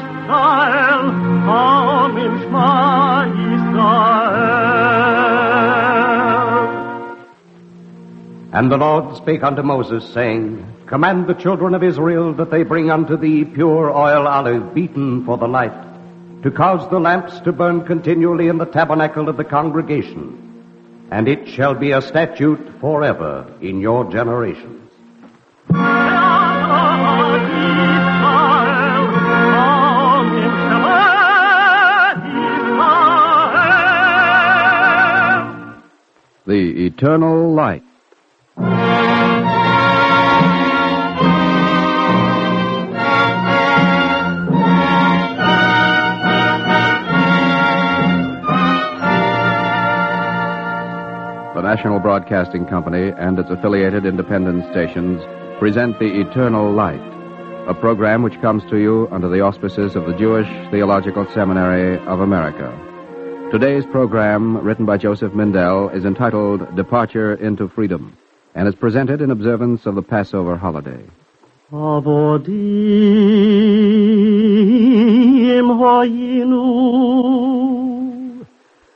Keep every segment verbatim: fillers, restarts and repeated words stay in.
Israel, Am im Shema Israel. And the Lord spake unto Moses, saying, Command the children of Israel that they bring unto thee pure oil olive beaten for the light, to cause the lamps to burn continually in the tabernacle of the congregation. And it shall be a statute forever in your generations. The Eternal Light. The National Broadcasting Company and its affiliated independent stations present The Eternal Light, a program which comes to you under the auspices of the Jewish Theological Seminary of America. Today's program, written by Joseph Mindell, is entitled Departure into Freedom, and is presented in observance of the Passover holiday. Avodim hoyinu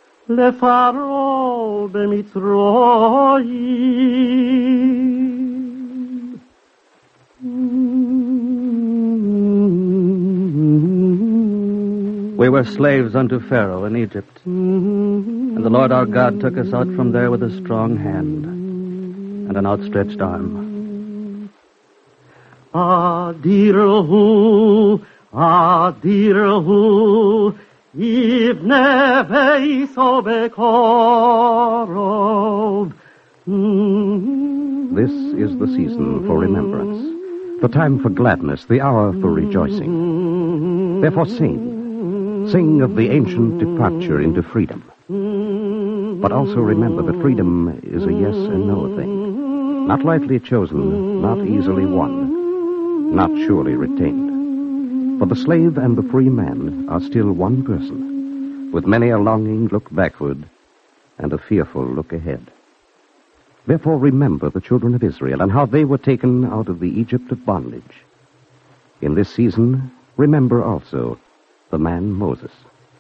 lefaro b'Mitzrayim. We were slaves unto Pharaoh in Egypt, and the Lord our God took us out from there with a strong hand and an outstretched arm. Adirhu, Adirhu, Ivne Veiso Bekorov. This is the season for remembrance, the time for gladness, the hour for rejoicing. Therefore sing. Sing of the ancient departure into freedom. But also remember that freedom is a yes and no thing. Not lightly chosen, not easily won, not surely retained. For the slave and the free man are still one person, with many a longing look backward and a fearful look ahead. Therefore remember the children of Israel and how they were taken out of the Egypt of bondage. In this season, remember also the man Moses.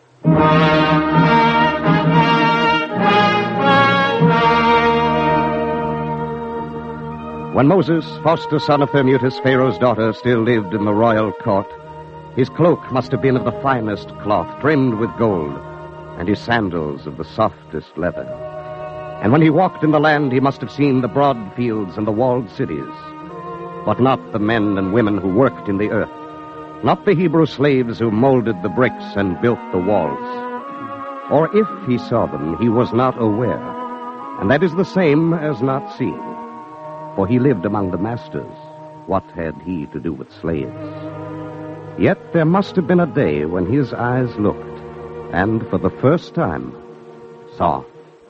When Moses, foster son of Thermutis, Pharaoh's daughter, still lived in the royal court, his cloak must have been of the finest cloth, trimmed with gold, and his sandals of the softest leather. And when he walked in the land, he must have seen the broad fields and the walled cities, but not the men and women who worked in the earth. Not the Hebrew slaves who molded the bricks and built the walls. Or if he saw them, he was not aware. And that is the same as not seeing. For he lived among the masters. What had he to do with slaves? Yet there must have been a day when his eyes looked, and for the first time, saw.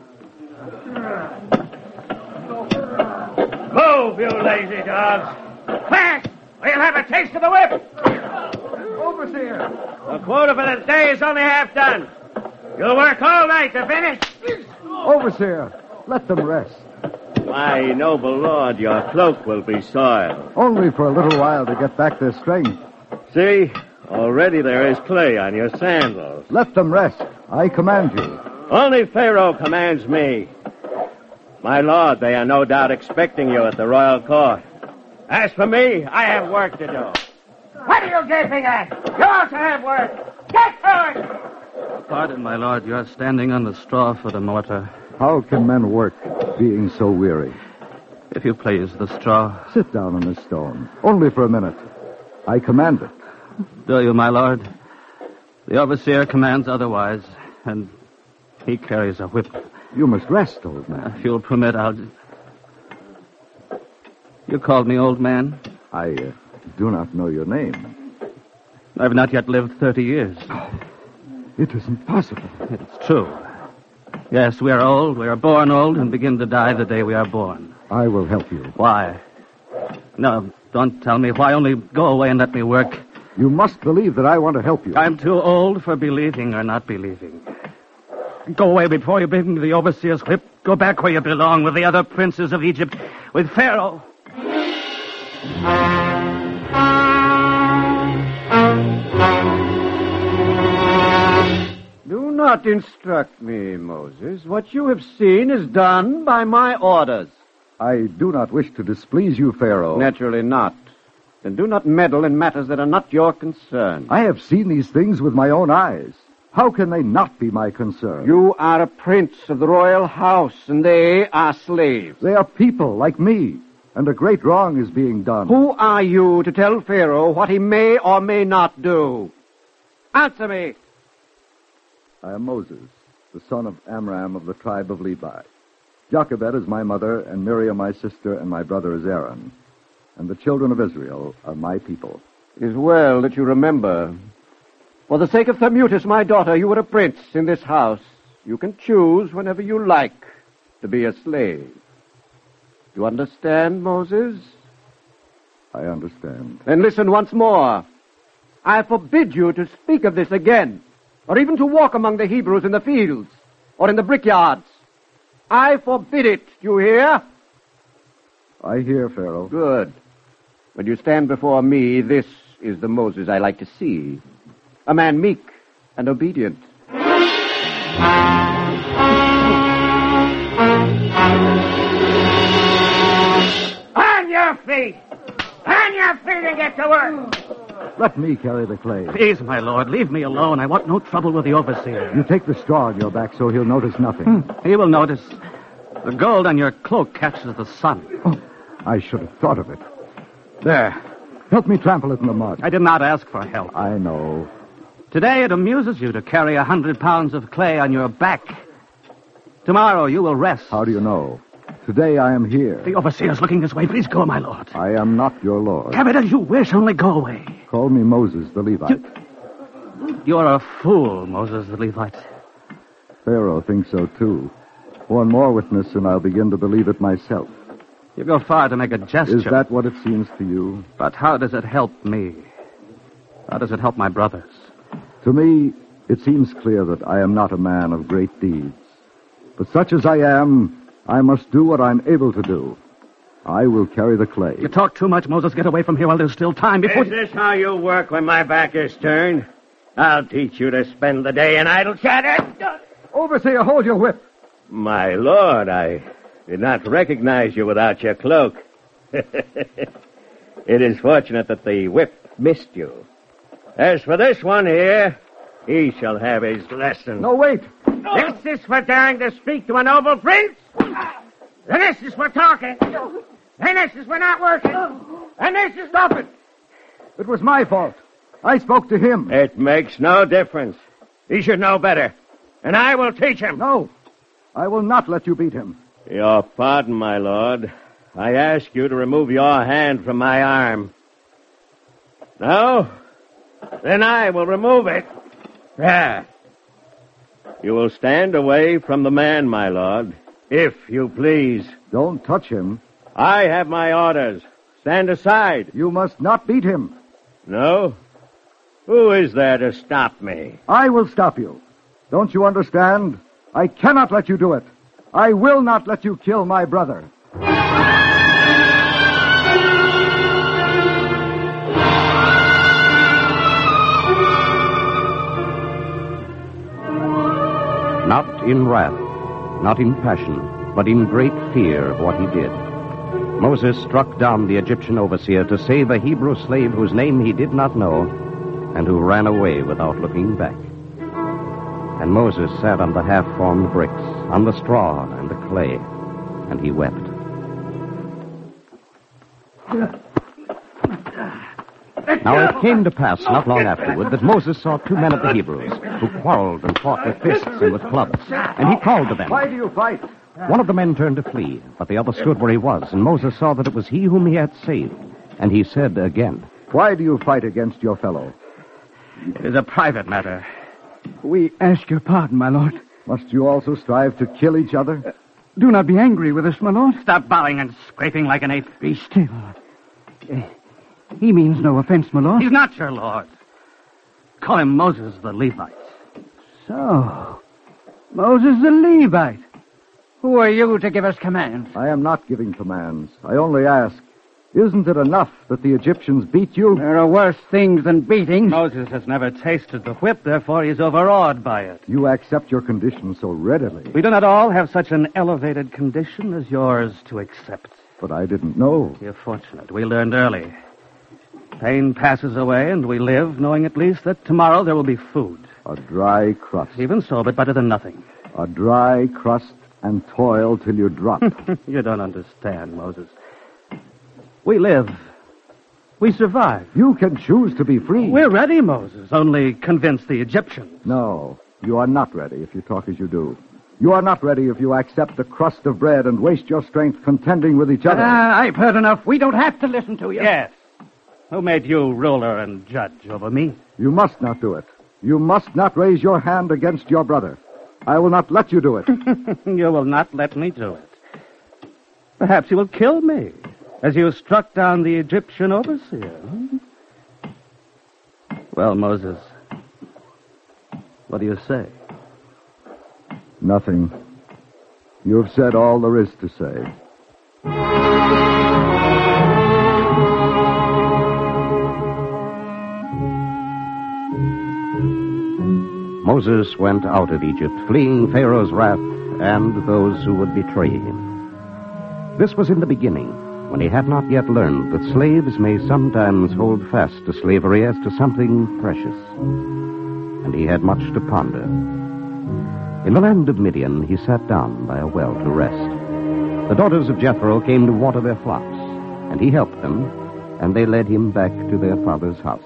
Move, you lazy dogs! Fast! We'll have a taste of the whip! Overseer! The quota for the day is only half done. You'll work all night to finish. Overseer, let them rest. My noble lord, your cloak will be soiled. Only for a little while to get back their strength. See, already there is clay on your sandals. Let them rest. I command you. Only Pharaoh commands me. My lord, they are no doubt expecting you at the royal court. As for me, I have work to do. What are you gaping at? You also have work. Get to it! Pardon, my lord, you are standing on the straw for the mortar. How can men work, being so weary? If you please, the straw. Sit down on this stone. Only for a minute. I command it. Do you, my lord? The overseer commands otherwise, and he carries a whip. You must rest, old man. If you'll permit, I'll... You called me old man? I uh, do not know your name. I've not yet lived thirty years. Oh, it is impossible. It's true. Yes, we are old, we are born old, and begin to die the day we are born. I will help you. Why? No, don't tell me why. Only go away and let me work. You must believe that I want to help you. I'm too old for believing or not believing. Go away before you bring me the overseer's whip. Go back where you belong with the other princes of Egypt, with Pharaoh. not instruct me, Moses. What you have seen is done by my orders. I do not wish to displease you, Pharaoh. Naturally not. Then do not meddle in matters that are not your concern. I have seen these things with my own eyes. How can they not be my concern? You are a prince of the royal house, and they are slaves. They are people like me, and a great wrong is being done. Who are you to tell Pharaoh what he may or may not do? Answer me. I am Moses, the son of Amram of the tribe of Levi. Jochebed is my mother, and Miriam my sister, and my brother is Aaron. And the children of Israel are my people. It is well that you remember. For the sake of Thermutis, my daughter, you are a prince in this house. You can choose whenever you like to be a slave. You understand, Moses? I understand. Then listen once more. I forbid you to speak of this again, or even to walk among the Hebrews in the fields or in the brickyards. I forbid it, do you hear? I hear, Pharaoh. Good. When you stand before me, this is the Moses I like to see. A man meek and obedient. On your feet! On your feet and get to work! Let me carry the clay. Please, my lord, leave me alone. I want no trouble with the overseer. You take the straw on your back so he'll notice nothing. Hmm. He will notice. The gold on your cloak catches the sun. Oh, I should have thought of it. There. Help me trample it in the mud. I did not ask for help. I know. Today it amuses you to carry a hundred pounds of clay on your back. Tomorrow you will rest. How do you know? Today I am here. The overseer's looking this way. Please go, my lord. I am not your lord. Have it as you wish, only go away. Call me Moses the Levite. You... You're a fool, Moses the Levite. Pharaoh thinks so, too. One more witness, and I'll begin to believe it myself. You go far to make a gesture. Is that what it seems to you? But how does it help me? How does it help my brothers? To me, it seems clear that I am not a man of great deeds. But such as I am, I must do what I'm able to do. I will carry the clay. You talk too much, Moses. Get away from here while there's still time before... Is this how you work when my back is turned? I'll teach you to spend the day in idle chatter. Overseer, hold your whip. My lord, I did not recognize you without your cloak. It is fortunate that the whip missed you. As for this one here, he shall have his lesson. No, wait. This is for daring to speak to a noble prince? And this is for talking. And this is for not working. And this is... Stop it. It was my fault. I spoke to him. It makes no difference. He should know better. And I will teach him. No. I will not let you beat him. Your pardon, my lord. I ask you to remove your hand from my arm. No? Then I will remove it. There. You will stand away from the man, my lord, if you please. Don't touch him. I have my orders. Stand aside. You must not beat him. No? Who is there to stop me? I will stop you. Don't you understand? I cannot let you do it. I will not let you kill my brother. Not in wrath, not in passion, but in great fear of what he did. Moses struck down the Egyptian overseer to save a Hebrew slave whose name he did not know and who ran away without looking back. And Moses sat on the half-formed bricks, on the straw and the clay, and he wept. Now it came to pass not long afterward that Moses saw two men of the Hebrews who quarreled and fought with fists and with clubs, and he called to them. Why do you fight? One of the men turned to flee, but the other stood where he was, and Moses saw that it was he whom he had saved. And he said again, Why do you fight against your fellow? It is a private matter. We ask your pardon, my lord. Must you also strive to kill each other? Uh, do not be angry with us, my lord. Stop bowing and scraping like an ape. Be still. Uh, he means no offense, my lord. He's not your lord. Call him Moses the Levite. So, Moses the Levite. Who are you to give us commands? I am not giving commands. I only ask, Isn't it enough that the Egyptians beat you? There are worse things than beating. Moses has never tasted the whip, therefore he's overawed by it. You accept your condition so readily. We do not all have such an elevated condition as yours to accept. But I didn't know. You're fortunate. We learned early. Pain passes away, and we live knowing at least that tomorrow there will be food. A dry crust. Even so, but better than nothing. A dry crust and toil till you drop. You don't understand, Moses. We live. We survive. You can choose to be free. We're ready, Moses. Only convince the Egyptians. No, you are not ready if you talk as you do. You are not ready if you accept a crust of bread and waste your strength contending with each other. Ah, I've heard enough. We don't have to listen to you. Yes. Who made you ruler and judge over me? You must not do it. You must not raise your hand against your brother. I will not let you do it. You will not let me do it. Perhaps you will kill me, as you struck down the Egyptian overseer. Hmm? Well, Moses, what do you say? Nothing. You have said all there is to say. Moses went out of Egypt, fleeing Pharaoh's wrath and those who would betray him. This was in the beginning, when he had not yet learned that slaves may sometimes hold fast to slavery as to something precious. And he had much to ponder. In the land of Midian, he sat down by a well to rest. The daughters of Jethro came to water their flocks, and he helped them, and they led him back to their father's house.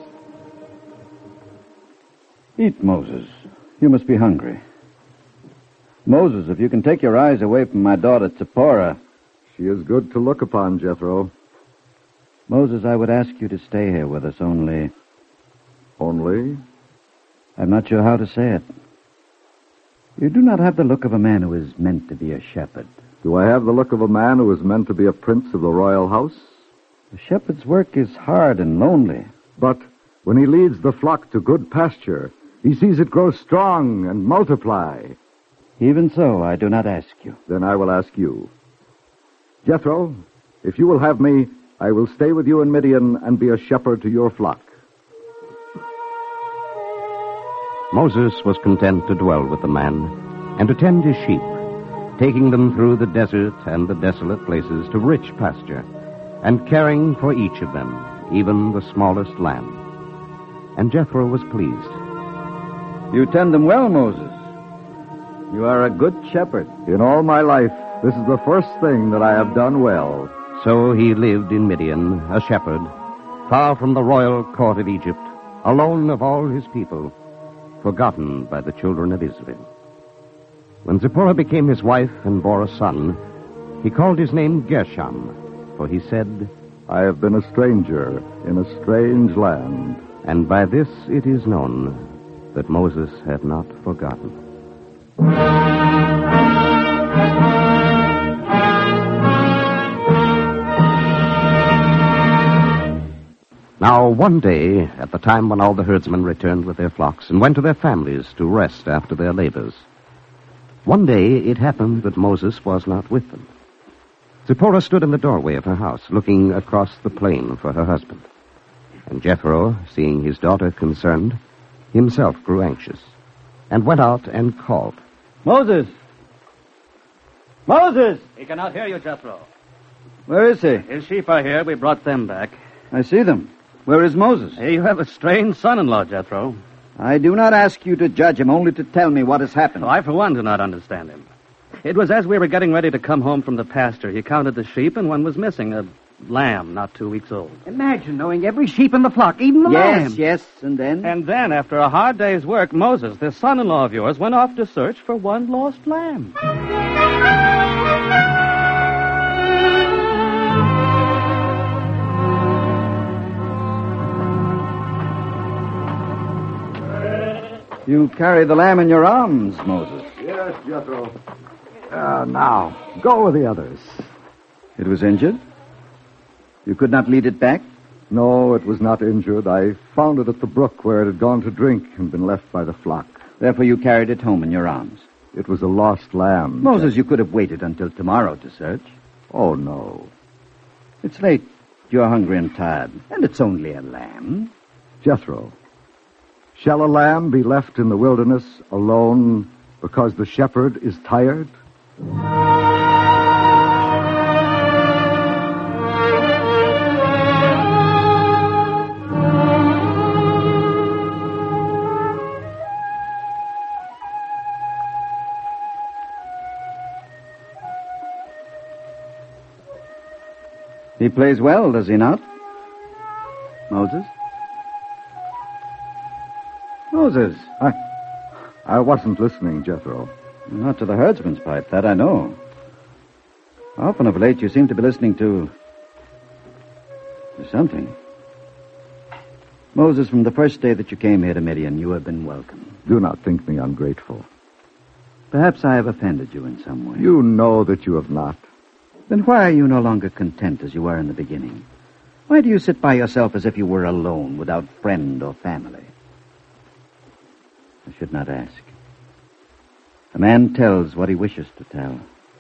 Eat, Moses. You must be hungry. Moses, if you can take your eyes away from my daughter Zipporah. She is good to look upon, Jethro. Moses, I would ask you to stay here with us only... Only? I'm not sure how to say it. You do not have the look of a man who is meant to be a shepherd. Do I have the look of a man who is meant to be a prince of the royal house? The shepherd's work is hard and lonely. But when he leads the flock to good pasture, he sees it grow strong and multiply. Even so, I do not ask you. Then I will ask you. Jethro, if you will have me, I will stay with you in Midian and be a shepherd to your flock. Moses was content to dwell with the man and to tend his sheep, taking them through the desert and the desolate places to rich pasture, and caring for each of them, even the smallest lamb. And Jethro was pleased. You tend them well, Moses. You are a good shepherd. In all my life, this is the first thing that I have done well. So he lived in Midian, a shepherd, far from the royal court of Egypt, alone of all his people, forgotten by the children of Israel. When Zipporah became his wife and bore a son, he called his name Gershom, for he said, I have been a stranger in a strange land. And by this it is known that Moses had not forgotten. Now, one day, at the time when all the herdsmen returned with their flocks and went to their families to rest after their labors, one day it happened that Moses was not with them. Zipporah stood in the doorway of her house, looking across the plain for her husband. And Jethro, seeing his daughter concerned, himself grew anxious, and went out and called. Moses! Moses! He cannot hear you, Jethro. Where is he? His sheep are here. We brought them back. I see them. Where is Moses? Hey, you have a strange son-in-law, Jethro. I do not ask you to judge him, only to tell me what has happened. Oh, I, for one, do not understand him. It was as we were getting ready to come home from the pasture. He counted the sheep, and one was missing, a lamb not two weeks old. Imagine knowing every sheep in the flock, even the yes, lamb. Yes, yes, and then? And then, after a hard day's work, Moses, this son-in-law of yours, went off to search for one lost lamb. You carry the lamb in your arms, Moses. Yes, Jethro. Uh, now, go with the others. It was injured? You could not lead it back? No, it was not injured. I found it at the brook where it had gone to drink and been left by the flock. Therefore you carried it home in your arms. It was a lost lamb. Moses, you could have waited until tomorrow to search. Oh, no. It's late. you're hungry and tired. And it's only a lamb. Jethro, shall a lamb be left in the wilderness alone because the shepherd is tired? He plays well, does he not? Moses? Moses! I, I wasn't listening, Jethro. Not to the herdsman's pipe, that I know. Often of late you seem to be listening to... to something. Moses, from the first day that you came here to Midian, you have been welcome. Do not think me ungrateful. Perhaps I have offended you in some way. You know that you have not. Then why are you no longer content as you were in the beginning? Why do you sit by yourself as if you were alone, without friend or family? I should not ask. A man tells what he wishes to tell.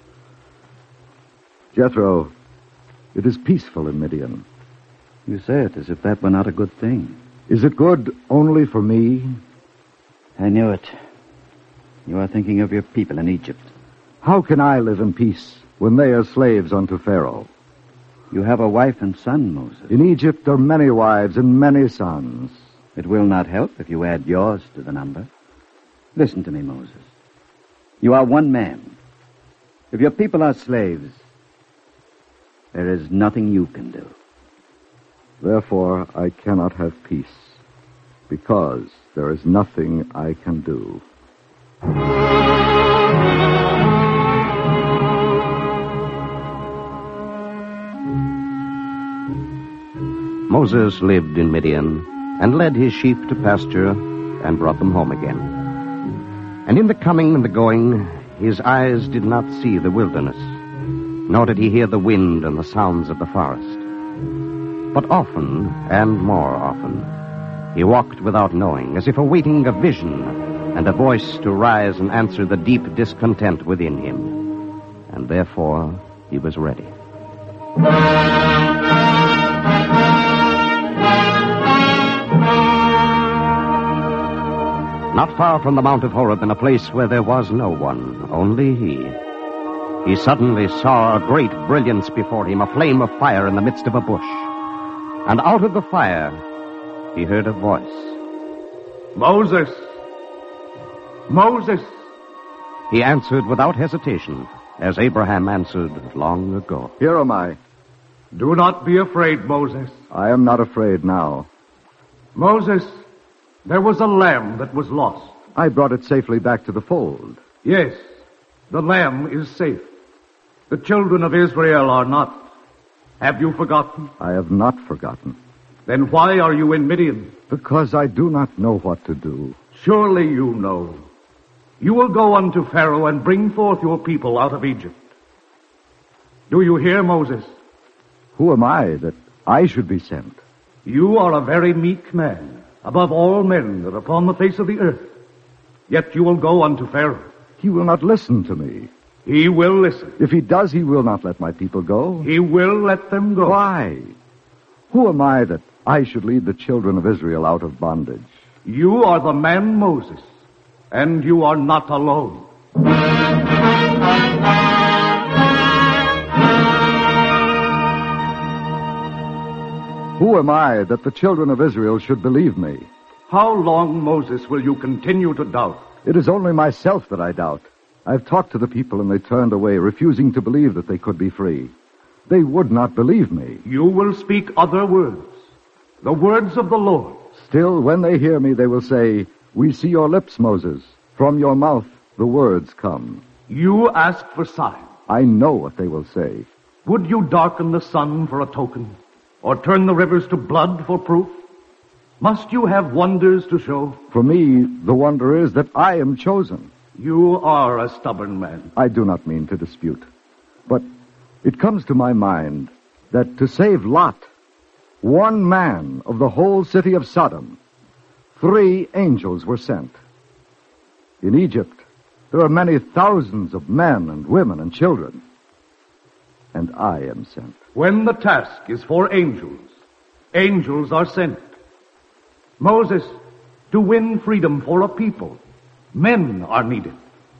Jethro, it is peaceful in Midian. You say it as if that were not a good thing. Is it good only for me? I knew it. You are thinking of your people in Egypt. How can I live in peace when they are slaves unto Pharaoh? You have a wife and son, Moses. In Egypt are many wives and many sons. It will not help if you add yours to the number. Listen to me, Moses. You are one man. If your people are slaves, there is nothing you can do. Therefore, I cannot have peace, because there is nothing I can do. Moses lived in Midian and led his sheep to pasture and brought them home again. And in the coming and the going, his eyes did not see the wilderness, nor did he hear the wind and the sounds of the forest. But often, and more often, he walked without knowing, as if awaiting a vision and a voice to rise and answer the deep discontent within him. And therefore, he was ready. Not far from the Mount of Horeb, in a place where there was no one, only he, he suddenly saw a great brilliance before him, a flame of fire in the midst of a bush. And out of the fire, he heard a voice. Moses! Moses! He answered without hesitation, as Abraham answered long ago. Here am I. Do not be afraid, Moses. I am not afraid now. Moses, there was a lamb that was lost. I brought it safely back to the fold. Yes, the lamb is safe. The children of Israel are not. Have you forgotten? I have not forgotten. Then why are you in Midian? Because I do not know what to do. Surely you know. You will go unto Pharaoh and bring forth your people out of Egypt. Do you hear, Moses? Who am I that I should be sent? You are a very meek man, above all men that are upon the face of the earth. Yet you will go unto Pharaoh. He will not listen to me. He will listen. If he does, he will not let my people go. He will let them go. Why? Who am I that I should lead the children of Israel out of bondage? You are the man Moses, and you are not alone. Who am I that the children of Israel should believe me? How long, Moses, will you continue to doubt? It is only myself that I doubt. I've talked to the people and they turned away, refusing to believe that they could be free. They would not believe me. You will speak other words, the words of the Lord. Still, when they hear me, they will say, "We see your lips, Moses. From your mouth the words come." You ask for signs. I know what they will say. Would you darken the sun for a token, or turn the rivers to blood for proof? Must you have wonders to show? For me, the wonder is that I am chosen. You are a stubborn man. I do not mean to dispute. But it comes to my mind that to save Lot, one man of the whole city of Sodom, three angels were sent. In Egypt, there are many thousands of men and women and children. and I am sent. When the task is for angels, angels are sent. Moses, to win freedom for a people, men are needed.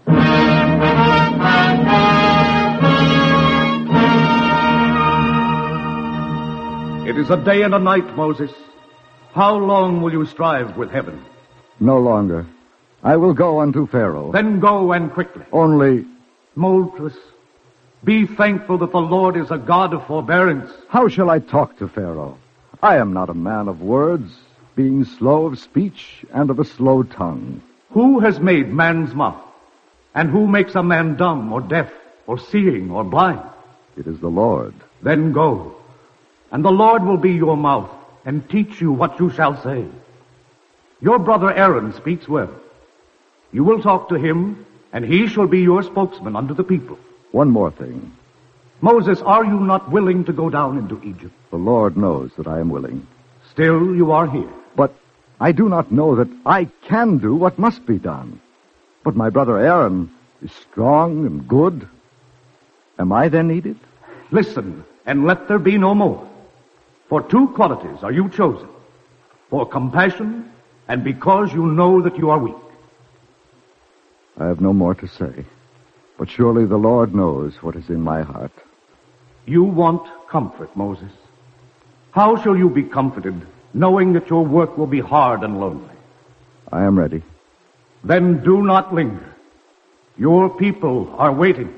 It is a day and a night, Moses. How long will you strive with heaven? No longer. I will go unto Pharaoh. Then go, and quickly. Only... Moses, be thankful that the Lord is a God of forbearance. How shall I talk to Pharaoh? I am not a man of words, being slow of speech and of a slow tongue. Who has made man's mouth? And who makes a man dumb or deaf or seeing or blind? It is the Lord. Then go, and the Lord will be your mouth and teach you what you shall say. Your brother Aaron speaks well. You will talk to him, and he shall be your spokesman unto the people. One more thing. Moses, are you not willing to go down into Egypt? The Lord knows that I am willing. Still, you are here. But I do not know that I can do what must be done. But my brother Aaron is strong and good. Am I then needed? Listen, and let there be no more. For two qualities are you chosen. For compassion, and because you know that you are weak. I have no more to say. But surely the Lord knows what is in my heart. You want comfort, Moses. How shall you be comforted, knowing that your work will be hard and lonely? I am ready. Then do not linger. Your people are waiting.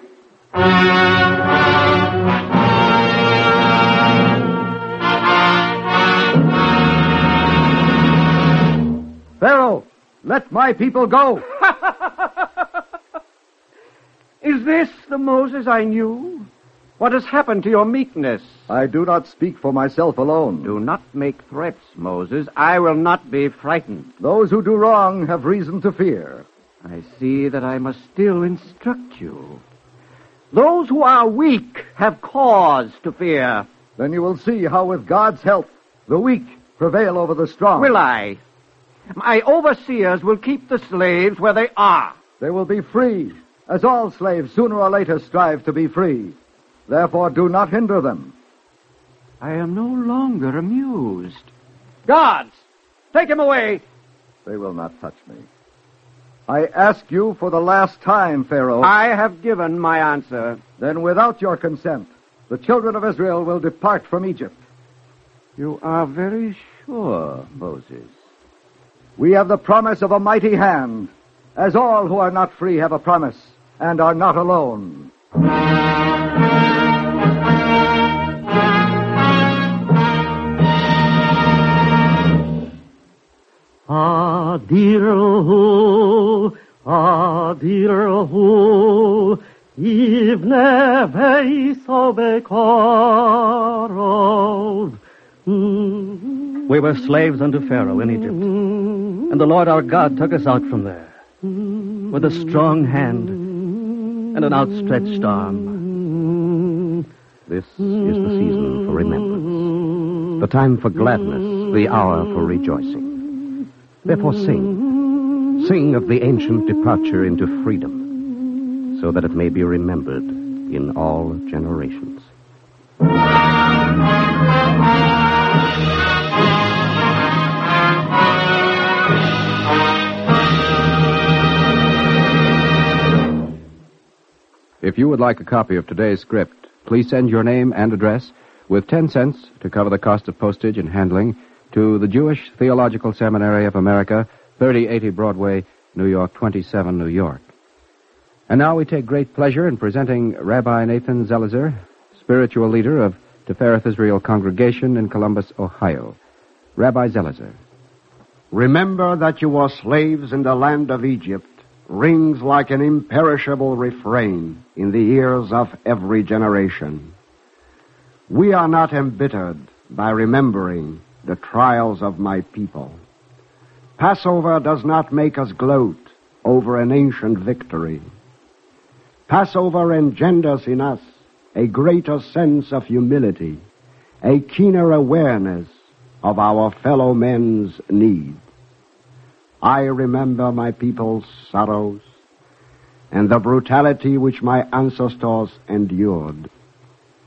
Pharaoh, let my people go. Is this the Moses I knew? What has happened to your meekness? I do not speak for myself alone. Do not make threats, Moses. I will not be frightened. Those who do wrong have reason to fear. I see that I must still instruct you. Those who are weak have cause to fear. Then you will see how with God's help, the weak prevail over the strong. Will I? My overseers will keep the slaves where they are. They will be free, as all slaves sooner or later strive to be free. Therefore, do not hinder them. I am no longer amused. Guards, take him away. They will not touch me. I ask you for the last time, Pharaoh. I have given my answer. Then without your consent, the children of Israel will depart from Egypt. You are very sure, Moses. We have the promise of a mighty hand, as all who are not free have a promise, and are not alone. Adirhu, adirhu, ivne veiso bekarov. We were slaves unto Pharaoh in Egypt, and the Lord our God took us out from there with a strong hand and an outstretched arm. This is the season for remembrance, the time for gladness, the hour for rejoicing. Therefore sing. Sing of the ancient departure into freedom, so that it may be remembered in all generations. If you would like a copy of today's script, please send your name and address with ten cents to cover the cost of postage and handling to the Jewish Theological Seminary of America, thirty eighty Broadway, New York, twenty-seven, New York. And now we take great pleasure in presenting Rabbi Nathan Zelizer, spiritual leader of Tifereth Israel Congregation in Columbus, Ohio. Rabbi Zelizer. Remember that you were slaves in the land of Egypt rings like an imperishable refrain in the ears of every generation. We are not embittered by remembering the trials of my people. Passover does not make us gloat over an ancient victory. Passover engenders in us a greater sense of humility, a keener awareness of our fellow men's need. I remember my people's sorrows and the brutality which my ancestors endured.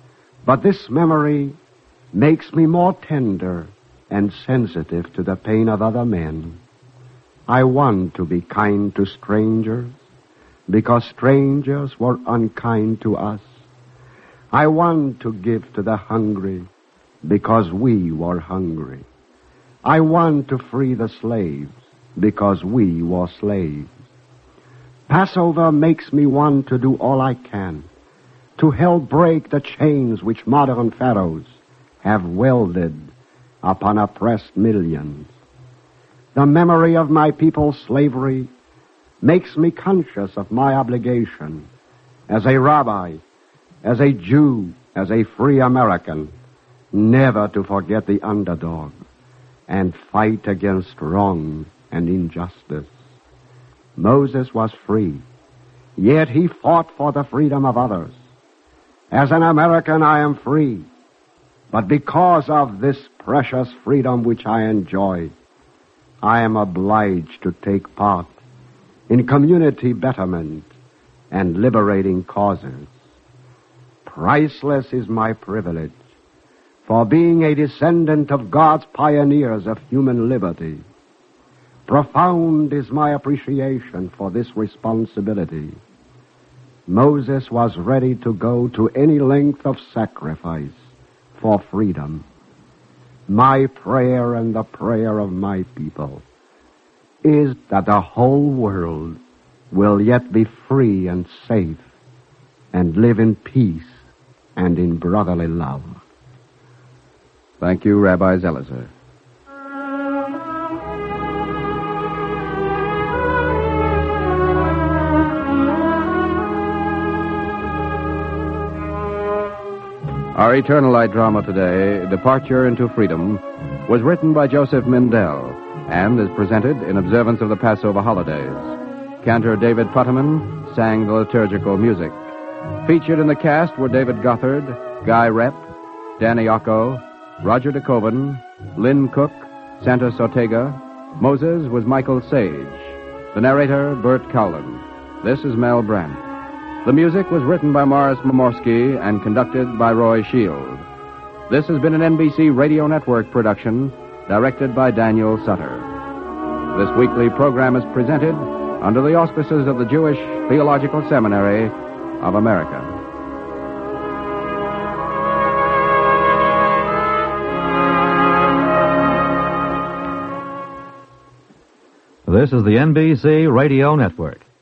But this memory makes me more tender and sensitive to the pain of other men. I want to be kind to strangers because strangers were unkind to us. I want to give to the hungry because we were hungry. I want to free the slaves because we were slaves. Passover makes me want to do all I can to help break the chains which modern pharaohs have welded upon oppressed millions. The memory of my people's slavery makes me conscious of my obligation as a rabbi, as a Jew, as a free American, never to forget the underdog and fight against wrong and injustice. Moses was free, yet he fought for the freedom of others. As an American, I am free, but because of this precious freedom which I enjoy, I am obliged to take part in community betterment and liberating causes. Priceless is my privilege for being a descendant of God's pioneers of human liberty. Profound is my appreciation for this responsibility. Moses was ready to go to any length of sacrifice for freedom. My prayer and the prayer of my people is that the whole world will yet be free and safe and live in peace and in brotherly love. Thank you, Rabbi Zelizer. Our Eternal Light drama today, Departure into Freedom, was written by Joseph Mindell and is presented in observance of the Passover holidays. Cantor David Putterman sang the liturgical music. Featured in the cast were David Gothard, Guy Rep, Danny Occo, Roger DeKoven, Lynn Cook, Santos Ortega. Moses was Michael Sage. The narrator, Bert Cowland. This is Mel Brandt. The music was written by Morris Momorsky and conducted by Roy Shield. This has been an N B C Radio Network production, directed by Daniel Sutter. This weekly program is presented under the auspices of the Jewish Theological Seminary of America. This is the N B C Radio Network.